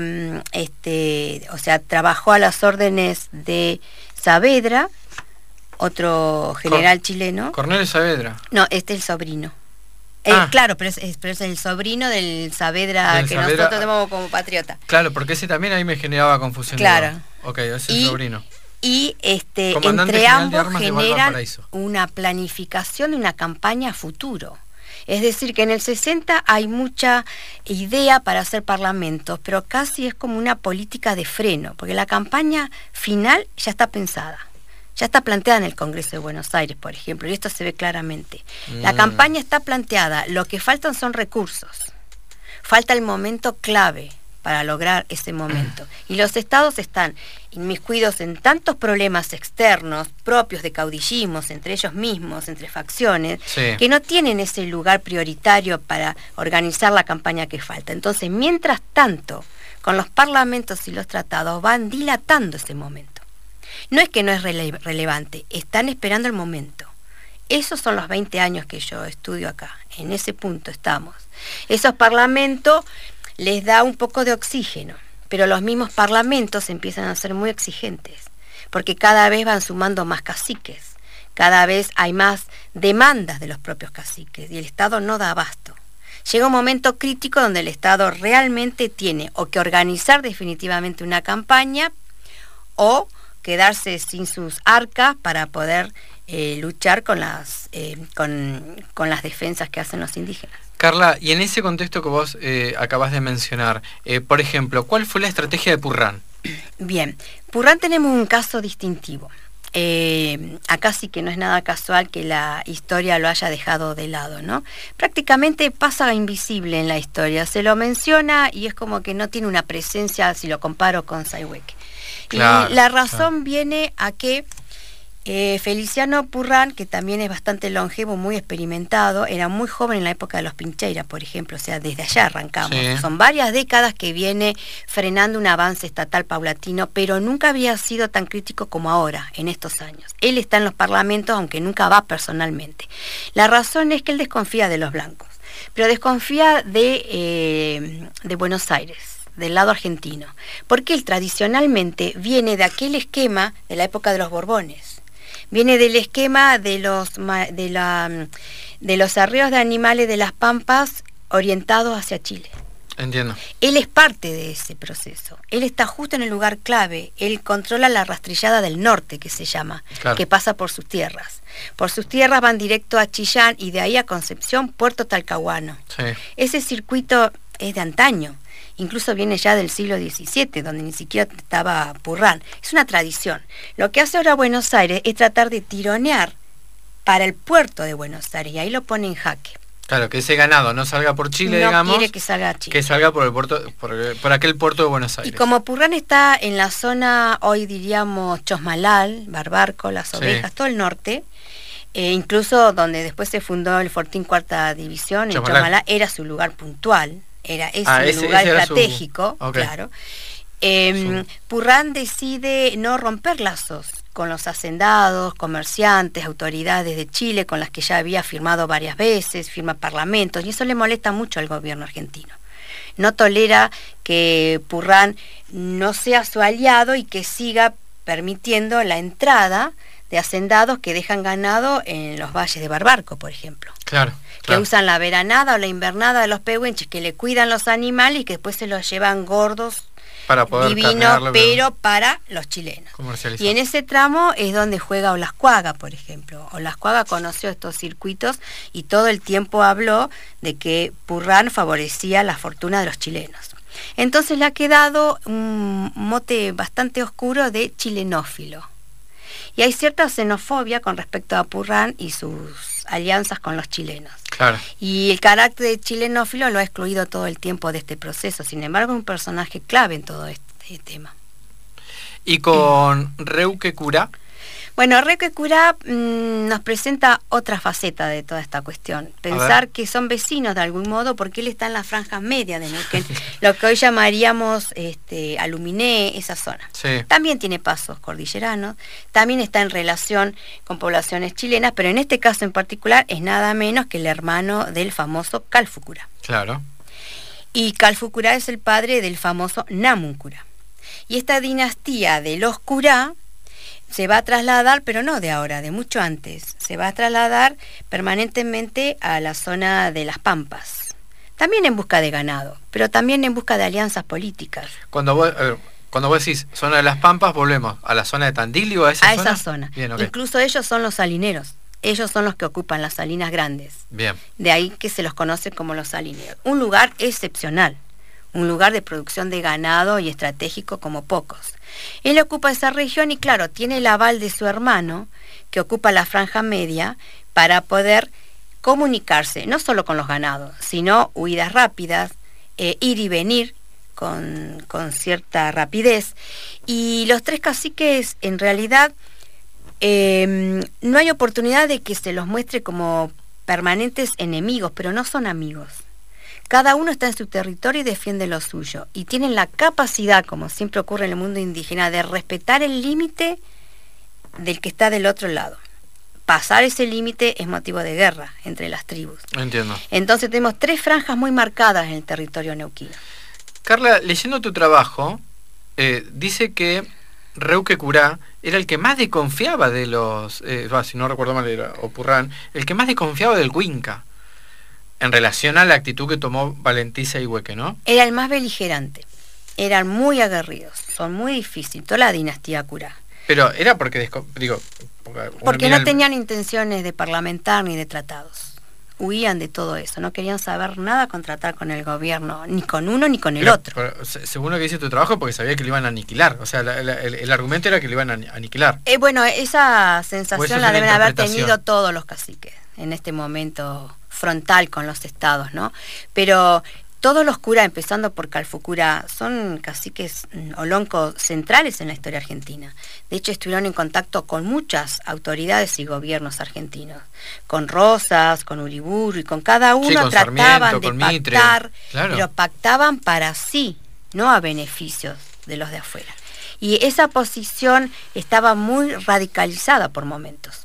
trabajó a las órdenes de Saavedra, otro general chileno. Cornelio Saavedra. No, este es el sobrino. Claro, pero es el sobrino del Saavedra que nosotros tenemos como patriota. Claro, porque ese también ahí me generaba confusión. Claro. Ok, ese es el sobrino. Y entre ambos generan una planificación de una campaña a futuro. Es decir, que en el 60 hay mucha idea para hacer parlamentos, pero casi es como una política de freno, porque la campaña final ya está pensada. Ya está planteada en el Congreso de Buenos Aires, por ejemplo, y esto se ve claramente. La campaña está planteada, lo que faltan son recursos. Falta el momento clave para lograr ese momento. Y los estados están inmiscuidos en tantos problemas externos, propios de caudillismos, entre ellos mismos, entre facciones, que no tienen ese lugar prioritario para organizar la campaña que falta. Entonces, mientras tanto, con los parlamentos y los tratados van dilatando ese momento. No es que no es relevante, están esperando el momento. Esos son los 20 años que yo estudio acá, en ese punto estamos. Esos parlamentos les da un poco de oxígeno, pero los mismos parlamentos empiezan a ser muy exigentes, porque cada vez van sumando más caciques, cada vez hay más demandas de los propios caciques, y el Estado no da abasto. Llega un momento crítico donde el Estado realmente tiene o que organizar definitivamente una campaña, o quedarse sin sus arcas para poder luchar con las defensas que hacen los indígenas. Carla, y en ese contexto que vos acabas de mencionar, por ejemplo, ¿cuál fue la estrategia de Purrán? Bien, Purrán tenemos un caso distintivo. Acá sí que no es nada casual que la historia lo haya dejado de lado, ¿no? Prácticamente pasa invisible en la historia, se lo menciona y es como que no tiene una presencia si lo comparo con Sayhueque. Claro, y la razón viene a que Feliciano Purrán, que también es bastante longevo, muy experimentado, era muy joven en la época de los Pincheiras, por ejemplo, o sea, desde allá arrancamos. Sí. Son varias décadas que viene frenando un avance estatal paulatino, pero nunca había sido tan crítico como ahora, en estos años. Él está en los parlamentos, aunque nunca va personalmente. La razón es que él desconfía de los blancos, pero desconfía de Buenos Aires, del lado argentino, porque él tradicionalmente viene de aquel esquema de la época de los Borbones. Viene del esquema de los arreos de animales de las Pampas orientados hacia Chile. Entiendo. Él es parte de ese proceso. Él está justo en el lugar clave. Él controla la rastrillada del norte, que se llama, claro, que pasa por sus tierras. Por sus tierras van directo a Chillán y de ahí a Concepción, Puerto Talcahuano. Sí. Ese circuito es de antaño. Incluso viene ya del siglo XVII, donde ni siquiera estaba Purrán. Es una tradición. Lo que hace ahora Buenos Aires es tratar de tironear para el puerto de Buenos Aires, y ahí lo pone en jaque. Claro, que ese ganado no salga por Chile, no digamos. No quiere que salga a Chile. Que salga por el puerto, por aquel puerto de Buenos Aires. Y como Purrán está en la zona, hoy diríamos Chosmalal, Barbarco, Las Ovejas, sí, todo el norte, incluso donde después se fundó el Fortín Cuarta División, en Chosmalal, era su lugar puntual. Es un lugar estratégico, okay, claro. Purrán decide no romper lazos con los hacendados, comerciantes, autoridades de Chile con las que ya había firmado varias veces, firma parlamentos, y eso le molesta mucho al gobierno argentino. No tolera que Purrán no sea su aliado y que siga permitiendo la entrada de hacendados que dejan ganado en los valles de Barbarco, por ejemplo. Claro. Que usan la veranada o la invernada de los pehuenches, que le cuidan los animales y que después se los llevan gordos, para poder divinos, pero para los chilenos. Y en ese tramo es donde juega Olascuaga, por ejemplo. Olascuaga conoció estos circuitos y todo el tiempo habló de que Purrán favorecía la fortuna de los chilenos. Entonces le ha quedado un mote bastante oscuro de chilenófilo. Y hay cierta xenofobia con respecto a Purrán y sus alianzas con los chilenos. Claro. Y el carácter de chilenófilo lo ha excluido todo el tiempo de este proceso. Sin embargo, es un personaje clave en todo este tema. ¿Y con Reuque Curá? Bueno, Reuque Curá nos presenta otra faceta de toda esta cuestión. Pensar que son vecinos de algún modo porque él está en las franjas medias de Neuquén, lo que hoy llamaríamos Aluminé, esa zona. Sí. También tiene pasos cordilleranos, también está en relación con poblaciones chilenas, pero en este caso en particular es nada menos que el hermano del famoso Calfu Curá. Claro. Y Calfu Curá es el padre del famoso Namun Curá. Y esta dinastía de los Curá se va a trasladar, pero no de ahora, de mucho antes. Se va a trasladar permanentemente a la zona de las Pampas. También en busca de ganado, pero también en busca de alianzas políticas. Cuando vos decís zona de las Pampas, volvemos a la zona de Tandil o a esa zona. A esa zona. Bien, okay. Incluso ellos son los salineros. Ellos son los que ocupan las salinas grandes. Bien. De ahí que se los conoce como los salineros. Un lugar excepcional. Un lugar de producción de ganado y estratégico como pocos. Él ocupa esa región y claro, tiene el aval de su hermano, que ocupa la franja media, para poder comunicarse, no solo con los ganados, sino huidas rápidas, ir y venir con cierta rapidez. Y los tres caciques, en realidad, no hay oportunidad de que se los muestre como permanentes enemigos, pero no son amigos. Cada uno está en su territorio y defiende lo suyo. Y tienen la capacidad, como siempre ocurre en el mundo indígena, de respetar el límite del que está del otro lado. Pasar ese límite es motivo de guerra entre las tribus. Entiendo. Entonces tenemos tres franjas muy marcadas en el territorio neuquino. Carla, leyendo tu trabajo, dice que Reuque Curá era el que más desconfiaba de los... si no recuerdo mal, era Purrán, el que más desconfiaba del Cuinca. En relación a la actitud que tomó Valentiza y Hueque, ¿no? Era el más beligerante. Eran muy aguerridos. Son muy difíciles. Toda la dinastía Curá. Pero era porque... porque no tenían intenciones de parlamentar ni de tratados. Huían de todo eso. No querían saber nada con tratar con el gobierno. Ni con uno ni con el otro. Pero, según lo que dice tu trabajo, porque sabía que lo iban a aniquilar. O sea, el argumento era que lo iban a aniquilar. Bueno, esa sensación la deben haber interpretación. tenido todos los caciques en este momento frontal con los estados, ¿no? Pero todos los curas, empezando por Calfu Curá, son caciques oloncos centrales en la historia argentina. De hecho, estuvieron en contacto con muchas autoridades y gobiernos argentinos. Con Rosas, con Uriburu, y con cada uno con trataban Sarmiento, de con pactar, Mitre. Claro. Pero pactaban para sí, no a beneficios de los de afuera. Y esa posición estaba muy radicalizada por momentos.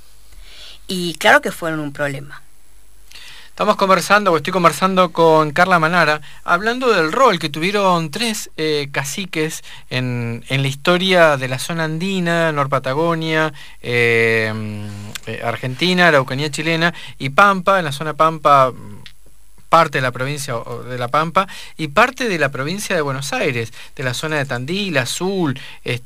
Y claro que fueron un problema. Estoy conversando con Carla Manara, hablando del rol que tuvieron tres caciques en la historia de la zona andina, Norpatagonia, Argentina, Araucanía chilena y Pampa, en la zona Pampa, parte de la provincia de La Pampa y parte de la provincia de Buenos Aires, de la zona de Tandil, Azul,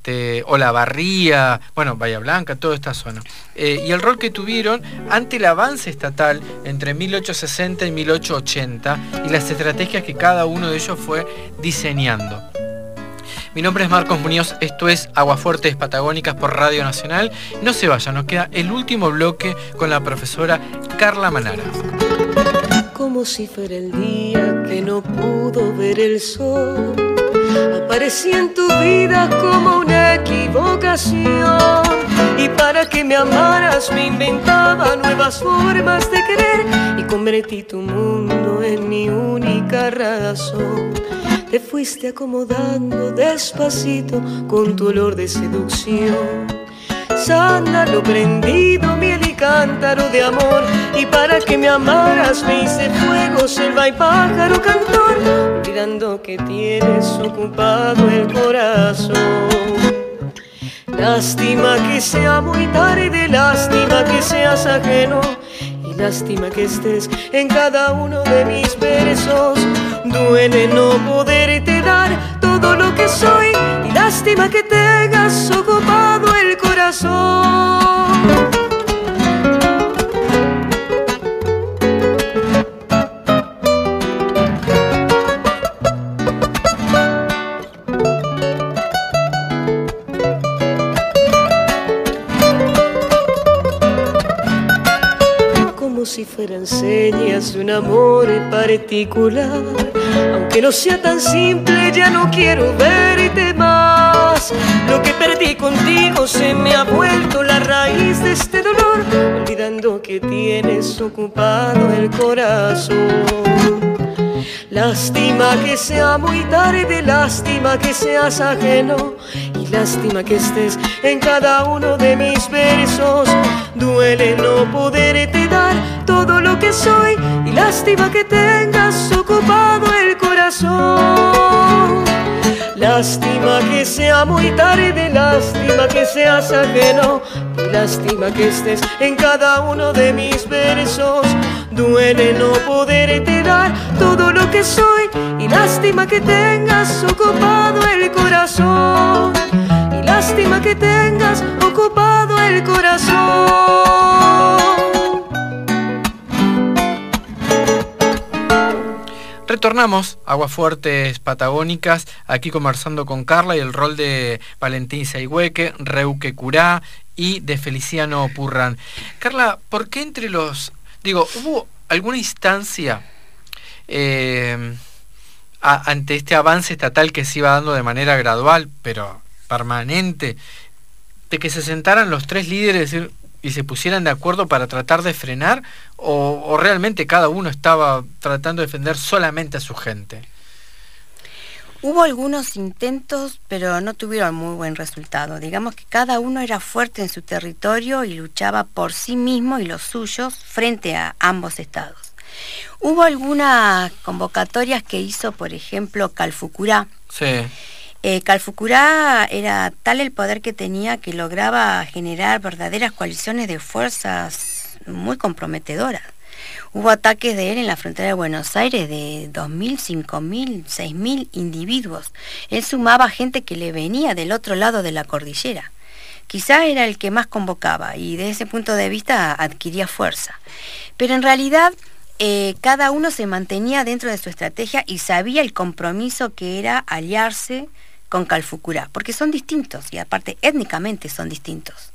Olavarría, Bahía Blanca, toda esta zona. Y el rol que tuvieron ante el avance estatal entre 1860 y 1880 y las estrategias que cada uno de ellos fue diseñando. Mi nombre es Marcos Muñoz, esto es Aguafuertes Patagónicas por Radio Nacional. No se vayan, nos queda el último bloque con la profesora Carla Manara. Como si fuera el día que no pudo ver el sol, aparecí en tu vida como una equivocación, y para que me amaras me inventaba nuevas formas de querer, y convertí tu mundo en mi única razón. Te fuiste acomodando despacito con tu olor de seducción, sándalo prendido, miel y cántaro de amor. Y para que me amaras me hice fuego, selva y pájaro cantor, olvidando que tienes ocupado el corazón. Lástima que sea muy tarde, lástima que seas ajeno, y lástima que estés en cada uno de mis versos. Duele no poderte dar todo lo que soy, y lástima que tengas ocupado el corazón. Si fueran señas de un amor particular, aunque no sea tan simple, ya no quiero verte más. Lo que perdí contigo se me ha vuelto la raíz de este dolor, olvidando que tienes ocupado el corazón. Lástima que sea muy tarde, lástima que seas ajeno, y lástima que estés en cada uno de mis versos. Duele no poderte dar todo lo que soy, y lástima que tengas ocupado el corazón. Lástima que sea muy tarde, lástima que seas ajeno, y lástima que estés en cada uno de mis versos. Duele no poderte dar todo lo que soy, y lástima que tengas ocupado el corazón. Y lástima que tengas ocupado el corazón. Retornamos a Aguafuertes Patagónicas, aquí conversando con Carla, y el rol de Valentín Sayhueque, Reuque Curá y de Feliciano Purran. Carla, ¿por qué entre los... ¿hubo alguna instancia ante este avance estatal que se iba dando de manera gradual, pero permanente, de que se sentaran los tres líderes y se pusieran de acuerdo para tratar de frenar, o realmente cada uno estaba tratando de defender solamente a su gente? Hubo algunos intentos, pero no tuvieron muy buen resultado. Digamos que cada uno era fuerte en su territorio y luchaba por sí mismo y los suyos frente a ambos estados. Hubo algunas convocatorias que hizo, por ejemplo, Calfucurá. Sí. Calfucurá era tal el poder que tenía que lograba generar verdaderas coaliciones de fuerzas muy comprometedoras. Hubo ataques de él en la frontera de Buenos Aires de 2.000, 5.000, 6.000 individuos. Él sumaba gente que le venía del otro lado de la cordillera. Quizá era el que más convocaba y desde ese punto de vista adquiría fuerza. Pero en realidad cada uno se mantenía dentro de su estrategia y sabía el compromiso que era aliarse con Calfucurá, porque son distintos y aparte étnicamente son distintos.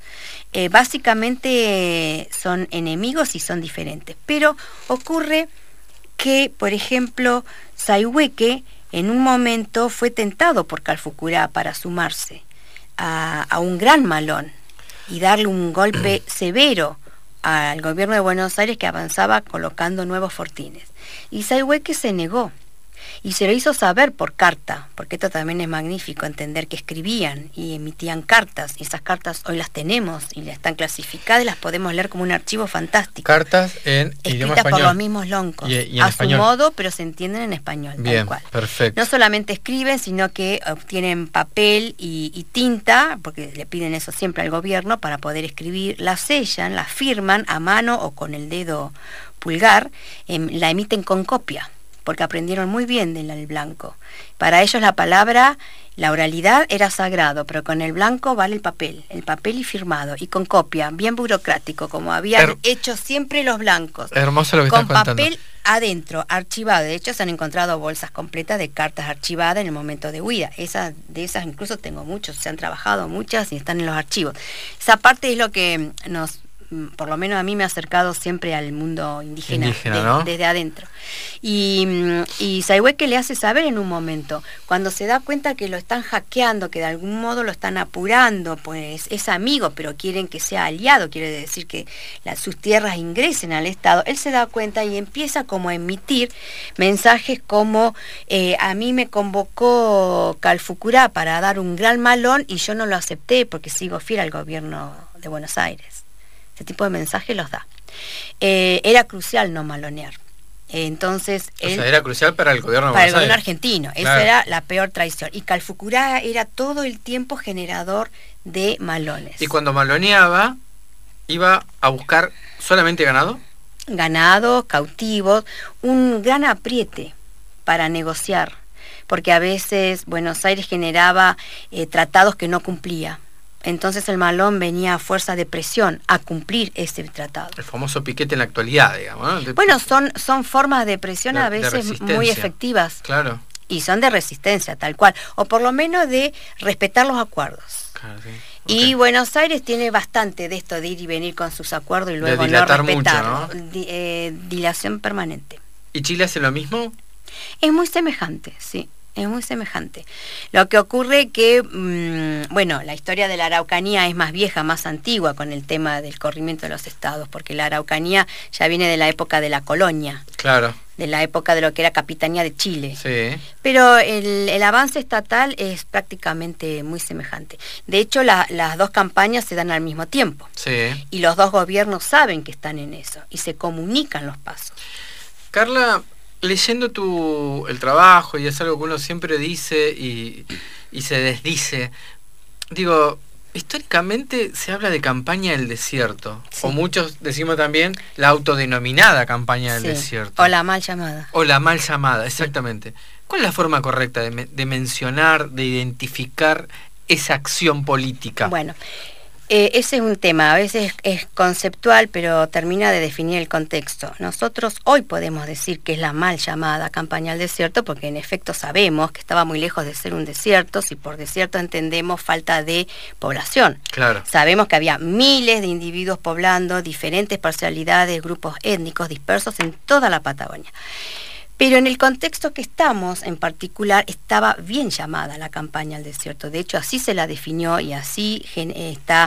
Básicamente son enemigos y son diferentes, pero ocurre que, por ejemplo, Sayhueque en un momento fue tentado por Calfucurá para sumarse a un gran malón y darle un golpe severo al gobierno de Buenos Aires, que avanzaba colocando nuevos fortines. Y Sayhueque se negó y se lo hizo saber por carta, porque esto también es magnífico, entender que escribían y emitían cartas, y esas cartas hoy las tenemos y están clasificadas y las podemos leer como un archivo fantástico. Cartas en idioma español. Escritas por los mismos loncos, y en a español. su modo, pero se entienden en español. Bien, tal cual. perfecto. No solamente escriben, sino que obtienen papel y tinta, porque le piden eso siempre al gobierno para poder escribir, la sellan, la firman a mano o con el dedo pulgar, la emiten con copia, porque aprendieron muy bien del blanco. Para ellos la palabra, la oralidad era sagrado, pero con el blanco vale el papel y firmado, y con copia, bien burocrático, como habían hecho siempre los blancos. Hermoso lo que estás contando. Con papel adentro, archivado. De hecho, se han encontrado bolsas completas de cartas archivadas en el momento de huida. De esas incluso tengo muchos, se han trabajado muchas y están en los archivos. Esa parte es lo que por lo menos a mí me ha acercado siempre al mundo indígena ¿no? Desde adentro. Y Sayhueque le hace saber en un momento, cuando se da cuenta que lo están hackeando, que de algún modo lo están apurando, pues es amigo, pero quieren que sea aliado, quiere decir que sus tierras ingresen al Estado, él se da cuenta y empieza como a emitir mensajes como a mí me convocó Calfucurá para dar un gran malón y yo no lo acepté porque sigo fiel al gobierno de Buenos Aires. Ese tipo de mensajes los da. Era crucial no malonear. Entonces, o sea, era crucial para el gobierno de para el Buenos gobierno Aires. argentino. Claro. Esa era la peor traición. Y Calfucurá era todo el tiempo generador de malones. Y cuando maloneaba, iba a buscar solamente ganado. Ganados, cautivos, un gran apriete para negociar, porque a veces Buenos Aires generaba tratados que no cumplía. Entonces el malón venía a fuerza de presión a cumplir ese tratado. El famoso piquete en la actualidad, digamos, ¿no? Bueno, son formas de presión a veces muy efectivas. Claro. Y son de resistencia, tal cual. O por lo menos de respetar los acuerdos. Claro, sí. Y Okay. Buenos Aires tiene bastante de esto de ir y venir con sus acuerdos y luego De dilatar no respetarlo. mucho, ¿no? Dilación permanente. ¿Y Chile hace lo mismo? Es muy semejante, sí. Es muy semejante. Lo que ocurre que, bueno, la historia de la Araucanía es más vieja, más antigua con el tema del corrimiento de los estados, porque la Araucanía ya viene de la época de la colonia, Claro. de la época de lo que era Capitanía de Chile. Sí. Pero el avance estatal es prácticamente muy semejante. De hecho, las dos campañas se dan al mismo tiempo. Sí. Y los dos gobiernos saben que están en eso y se comunican los pasos. Carla, leyendo el trabajo, y es algo que uno siempre dice y se desdice, digo, históricamente se habla de campaña del desierto, Sí. o muchos decimos también la autodenominada campaña del Sí. desierto. O la mal llamada. O la mal llamada, exactamente. ¿Cuál es la forma correcta de mencionar, de identificar esa acción política? Bueno, ese es un tema, a veces es conceptual, pero termina de definir el contexto. Nosotros hoy podemos decir que es la mal llamada campaña al desierto, porque en efecto sabemos que estaba muy lejos de ser un desierto, si por desierto entendemos falta de población. Claro. Sabemos que había miles de individuos poblando, diferentes parcialidades, grupos étnicos dispersos en toda la Patagonia. Pero en el contexto que estamos, en particular, estaba bien llamada la campaña al desierto. De hecho, así se la definió y así está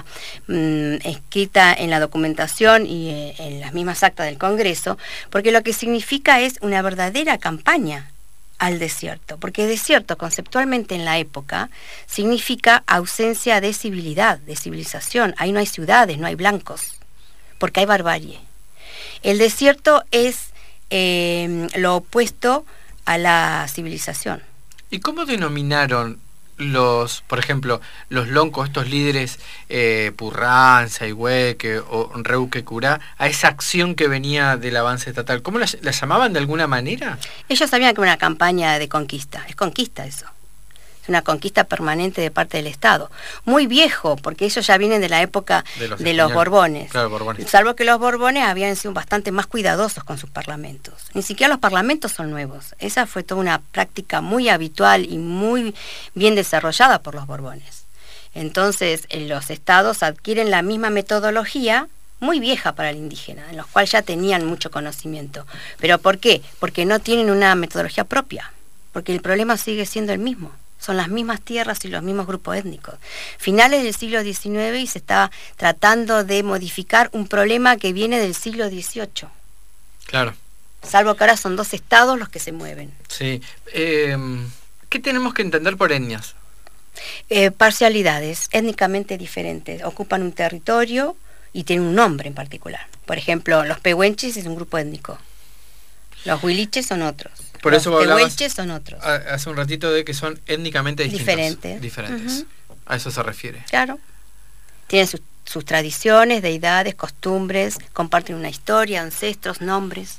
escrita en la documentación y en las mismas actas del Congreso, porque lo que significa es una verdadera campaña al desierto. Porque desierto, conceptualmente en la época, significa ausencia de civilidad, de civilización. Ahí no hay ciudades, no hay blancos, porque hay barbarie. El desierto es lo opuesto a la civilización. ¿Y cómo denominaron por ejemplo, los loncos, estos líderes Purrán, Sayhueque o Reuque Curá, a esa acción que venía del avance estatal? ¿Cómo la llamaban de alguna manera? Ellos sabían que era una campaña de conquista, es conquista eso. Es una conquista permanente de parte del Estado. Muy viejo, porque ellos ya vienen de la época de los Borbones. Claro, Borbones. Salvo que los Borbones habían sido bastante más cuidadosos con sus parlamentos. Ni siquiera los parlamentos son nuevos. Esa fue toda una práctica muy habitual y muy bien desarrollada por los Borbones. Entonces, los estados adquieren la misma metodología, muy vieja para el indígena, en los cuales ya tenían mucho conocimiento. ¿Pero por qué? Porque no tienen una metodología propia. Porque el problema sigue siendo el mismo. Son las mismas tierras y los mismos grupos étnicos. Finales del siglo XIX y se está tratando de modificar un problema que viene del siglo XVIII. Claro. Salvo que ahora son dos estados los que se mueven. Sí. ¿Qué tenemos que entender por etnias? Parcialidades étnicamente diferentes. Ocupan un territorio y tienen un nombre en particular. Por ejemplo, los pehuenches es un grupo étnico. Los huiliches son otros. Por los eso hablabas tehuelches son otros. Hace un ratito de que son étnicamente distintos. Diferentes. Uh-huh. A eso se refiere. Claro. Tienen sus tradiciones, deidades, costumbres, comparten una historia, ancestros, nombres.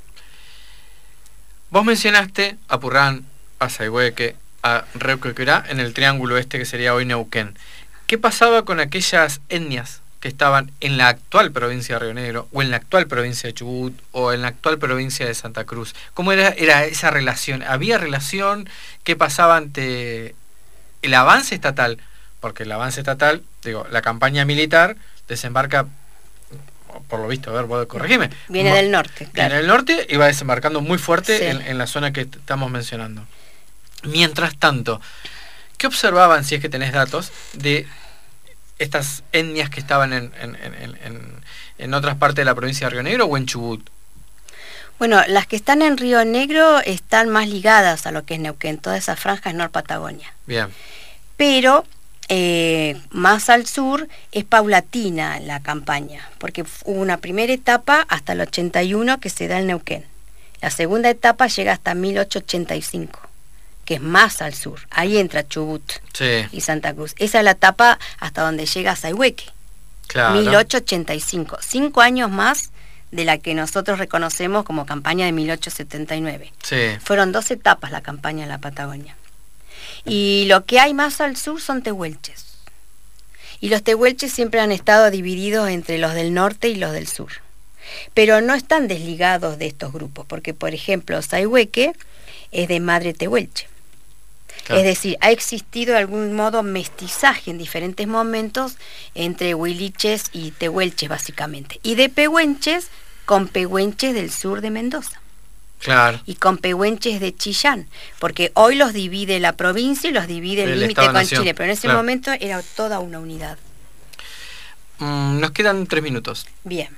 Vos mencionaste a Purrán, a Sayhueque, a Reuque Curá en el triángulo este que sería hoy Neuquén. ¿Qué pasaba con aquellas etnias que estaban en la actual provincia de Río Negro, o en la actual provincia de Chubut, o en la actual provincia de Santa Cruz? ¿Cómo era esa relación? ¿Había relación? ¿Qué pasaba ante el avance estatal? Porque el avance estatal, la campaña militar desembarca, por lo visto, a ver, vos corregime. Viene del norte, claro. Viene del norte y va desembarcando muy fuerte, sí, en la zona que estamos mencionando. Mientras tanto, ¿qué observaban, si es que tenés datos, de estas etnias que estaban en otras partes de la provincia de Río Negro o en Chubut? Bueno, las que están en Río Negro están más ligadas a lo que es Neuquén, toda esa franja es Nor Patagonia. Bien. Pero más al sur es paulatina la campaña, porque hubo una primera etapa hasta el 81 que se da en Neuquén. La segunda etapa llega hasta 1885, que es más al sur. Ahí entra Chubut y Santa Cruz. Esa es la etapa hasta donde llega Sayhueque. Claro. 1885. 5 años más de la que nosotros reconocemos como campaña de 1879. Sí. Fueron 2 etapas la campaña en la Patagonia. Y lo que hay más al sur son tehuelches. Y los tehuelches siempre han estado divididos entre los del norte y los del sur. Pero no están desligados de estos grupos, porque por ejemplo Sayhueque es de madre tehuelche. Claro. Es decir, ha existido de algún modo mestizaje en diferentes momentos entre huiliches y tehuelches básicamente. Y de pehuenches con pehuenches del sur de Mendoza. Claro. Y con pehuenches de Chillán, porque hoy los divide la provincia y los divide el límite con Chile, pero en ese momento era toda una unidad. Nos quedan 3 minutos. Bien.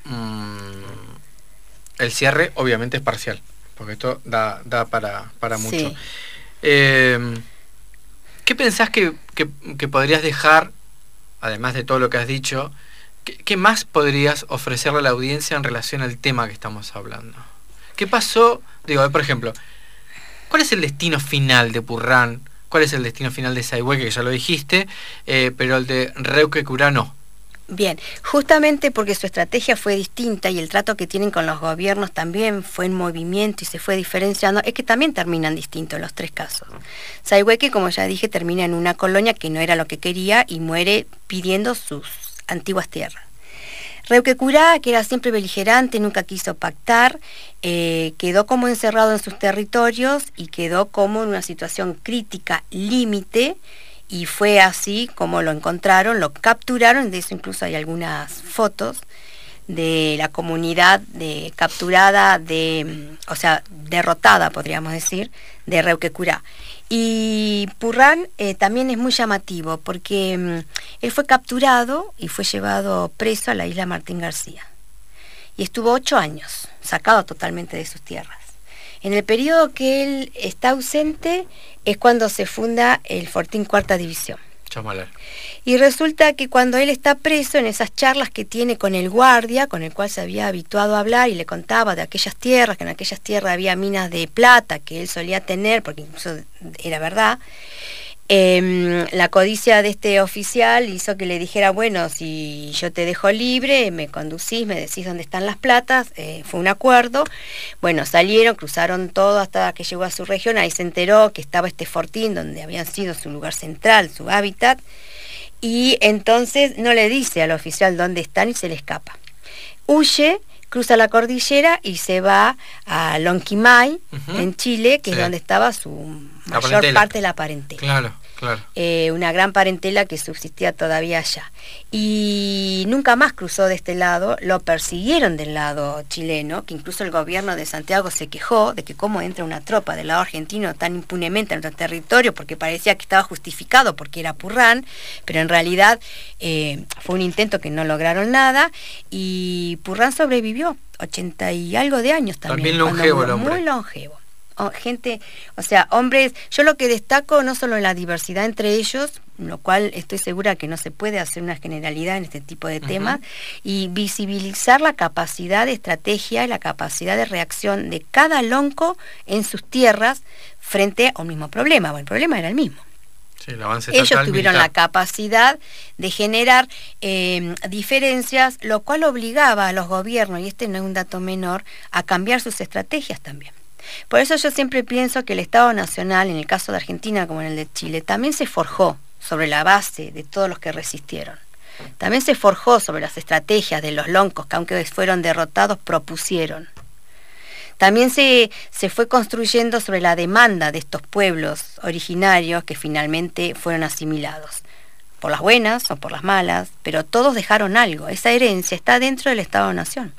El cierre obviamente es parcial, porque esto da para mucho. Sí. ¿Qué pensás que podrías dejar, además de todo lo que has dicho, qué más podrías ofrecerle a la audiencia en relación al tema que estamos hablando? ¿Qué pasó? Digo, por ejemplo, ¿cuál es el destino final de Purrán? ¿Cuál es el destino final de Sayhueque, que ya lo dijiste, pero el de Reuquecurá no? Bien, justamente porque su estrategia fue distinta y el trato que tienen con los gobiernos también fue en movimiento y se fue diferenciando, es que también terminan distintos los 3 casos. Sayhueque, como ya dije, termina en una colonia que no era lo que quería y muere pidiendo sus antiguas tierras. Reuquecurá, que era siempre beligerante, nunca quiso pactar, quedó como encerrado en sus territorios y quedó como en una situación crítica, límite, y fue así como lo encontraron, lo capturaron. De eso incluso hay algunas fotos de la comunidad capturada, o sea, derrotada, podríamos decir, de Reuquecurá. Y Purrán también es muy llamativo porque él fue capturado y fue llevado preso a la isla Martín García. Y estuvo 8 años, sacado totalmente de sus tierras. En el periodo que él está ausente es cuando se funda el Fortín Cuarta División. Chosmalal. Y resulta que cuando él está preso, en esas charlas que tiene con el guardia, con el cual se había habituado a hablar y le contaba de aquellas tierras, que en aquellas tierras había minas de plata que él solía tener, porque incluso era verdad, la codicia de este oficial hizo que le dijera, bueno, si yo te dejo libre, me conducís, me decís dónde están las platas, fue un acuerdo. Bueno, salieron, cruzaron todo hasta que llegó a su región, ahí se enteró que estaba este fortín donde había sido su lugar central, su hábitat, y entonces no le dice al oficial dónde están y se le escapa. Huye, cruza la cordillera y se va a Lonquimay, en Chile, que es donde estaba su mayor parte de la parentela. Claro, claro. Una gran parentela que subsistía todavía allá. Y nunca más cruzó de este lado, lo persiguieron del lado chileno, que incluso el gobierno de Santiago se quejó de que cómo entra una tropa del lado argentino tan impunemente en nuestro territorio, porque parecía que estaba justificado porque era Purrán, pero en realidad fue un intento que no lograron nada, y Purrán sobrevivió 80 y algo de años también. También longevo el hombre. Muy longevo. Gente, o sea, hombres, yo lo que destaco no solo en la diversidad entre ellos, lo cual estoy segura que no se puede hacer una generalidad en este tipo de temas, y visibilizar la capacidad de estrategia y la capacidad de reacción de cada lonco en sus tierras frente a un mismo problema. Bueno, el problema era el mismo. Sí, el avance ellos estatal, tuvieron militar. la capacidad de generar diferencias, lo cual obligaba a los gobiernos, y este no es un dato menor, a cambiar sus estrategias también. Por eso yo siempre pienso que el Estado Nacional, en el caso de Argentina como en el de Chile, también se forjó sobre la base de todos los que resistieron. También se forjó sobre las estrategias de los loncos que, aunque fueron derrotados, propusieron. También se fue construyendo sobre la demanda de estos pueblos originarios que finalmente fueron asimilados, por las buenas o por las malas, pero todos dejaron algo. Esa herencia está dentro del Estado-Nación.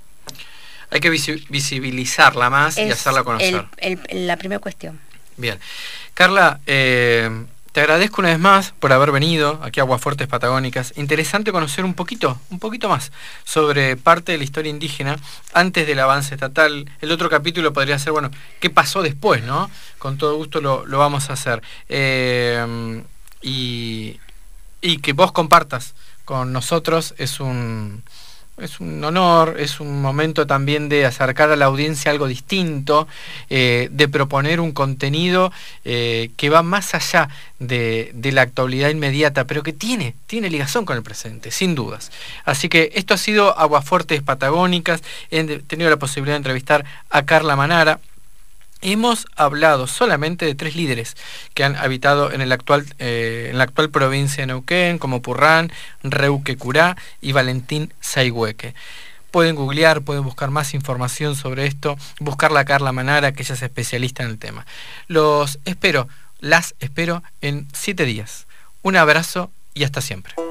Hay que visibilizarla más y hacerla conocer. La primera cuestión. Bien. Carla, te agradezco una vez más por haber venido aquí a Aguafuertes Patagónicas. Interesante conocer un poquito más sobre parte de la historia indígena antes del avance estatal. El otro capítulo podría ser, bueno, ¿qué pasó después, no? Con todo gusto lo vamos a hacer. Y y que vos compartas con nosotros es un honor, es un momento también de acercar a la audiencia algo distinto, de proponer un contenido que va más allá de la actualidad inmediata, pero que tiene ligación con el presente, sin dudas. Así que esto ha sido Aguafuertes Patagónicas. He tenido la posibilidad de entrevistar a Carla Manara. Hemos hablado solamente de 3 líderes que han habitado en la actual provincia de Neuquén, como Purrán, Reuque Curá y Valentín Sayhueque. Pueden googlear, pueden buscar más información sobre esto, buscarla a Carla Manara, que ella es especialista en el tema. Las espero en 7 días. Un abrazo y hasta siempre.